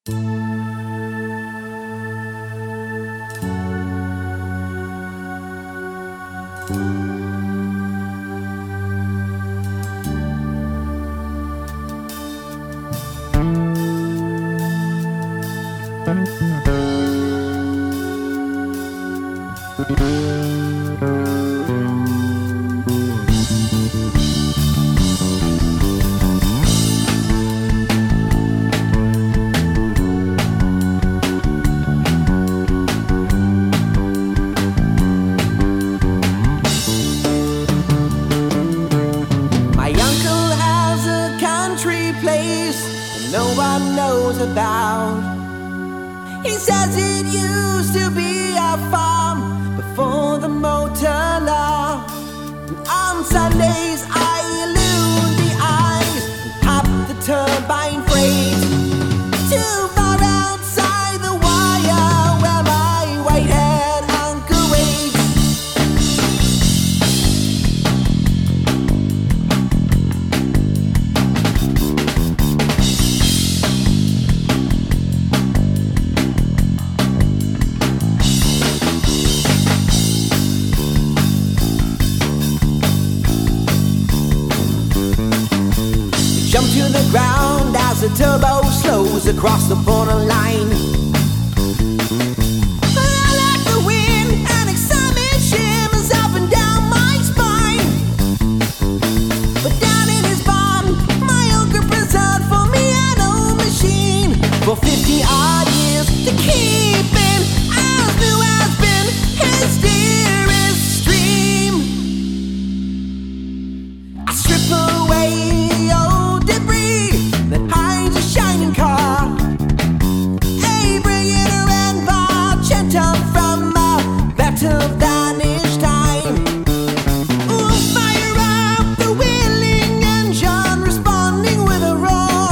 My uncle has a country place that no one knows about. He says it used to be a farm before the motor law. And on Sundays I illuminate the eyes and pop the turbine freight. Too far outside the wire where my white-haired uncle waits. Jump to the ground as the turbo slows across the borderline. I like the wind and excitement shimmers up and down my spine. But down in his barn, my uncle preserved for me an old machine for 50 odd years to keep it as new has been his dearest stream. I strip away debris that hides a shining car. A brilliant red barchetta from a better vanished time. Ooh, fire up the wheeling engine, responding with a roar.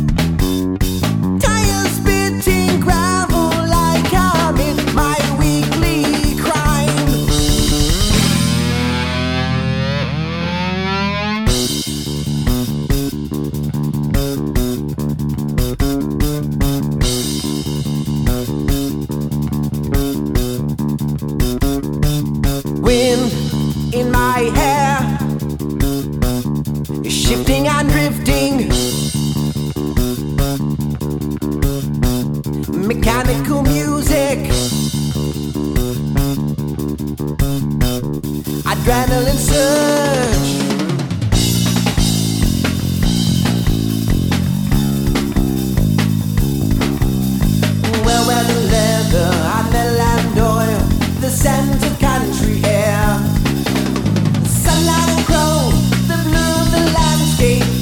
Tires spitting gravel like I'm in my weekly crime. Wind in my hair is shifting and drifting. Mechanical music, adrenaline surge. Where the leather and the land oil, the scent of country air, sunlight and crow, the blue of the landscape.